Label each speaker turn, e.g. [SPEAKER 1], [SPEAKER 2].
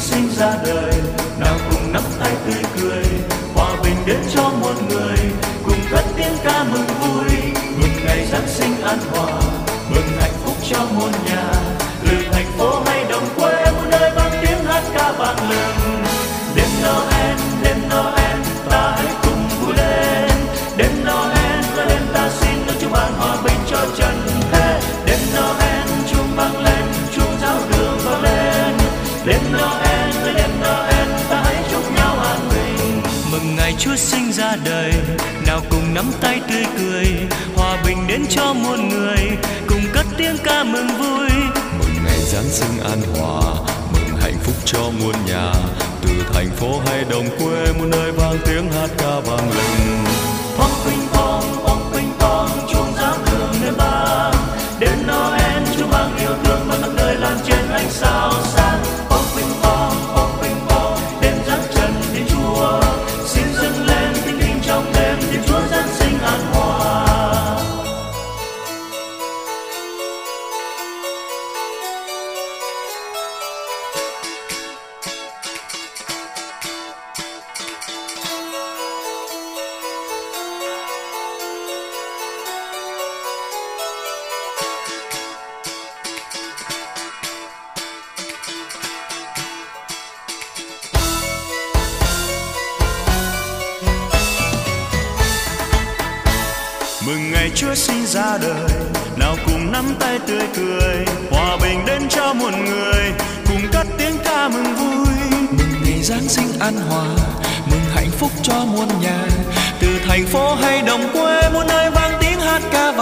[SPEAKER 1] sinh ra đời, nào cùng nắm tay tươi cười, hòa bình đến cho muôn người, cùng cất tiếng ca mừng vui, mừng ngày Giáng sinh an hòa, mừng hạnh phúc cho muôn nhà, từ thành phố hay đồng quê muôn nơi vang tiếng hát ca vang lừng. Đêm Noel, đêm Noel, ta hãy cùng vui lên. Đêm Noel, đêm ta xin nước Chúa ban hòa bình cho trần thế. Đêm Noel, chuông vang lên, chuông giáo đường vang lên. Đêm Noel, ta hãy chúc nhau an bình. Mừng ngày Chúa sinh ra đời, nào cùng nắm tay tươi cười, hòa bình đến cho muôn người, cùng cất tiếng ca mừng vui.
[SPEAKER 2] Mừng ngày Giáng sinh an hòa, mừng hạnh phúc cho muôn nhà, từ thành phố hay đồng quê muôn nơi vang tiếng hát ca vang lừng.
[SPEAKER 1] Pong ping pong, chuông giáo đường nơi vang. Đêm Noel, Chúa mang yêu thương và khắp nơi lan trên ánh sao sáng. Pong ping pong, đêm giáng trần Thiên Chúa, xin dâng lên tiếng kinh trong đêm Thiên Chúa Giáng sinh an hòa.
[SPEAKER 3] Mừng ngày Chúa sinh ra đời, nào cùng nắm tay tươi cười, hòa bình đến cho muôn người, cùng cất tiếng ca mừng vui.
[SPEAKER 2] Mừng ngày Giáng sinh an hòa, mừng hạnh phúc cho muôn nhà,
[SPEAKER 3] Từ thành phố hay đồng quê muôn nơi vang tiếng hát ca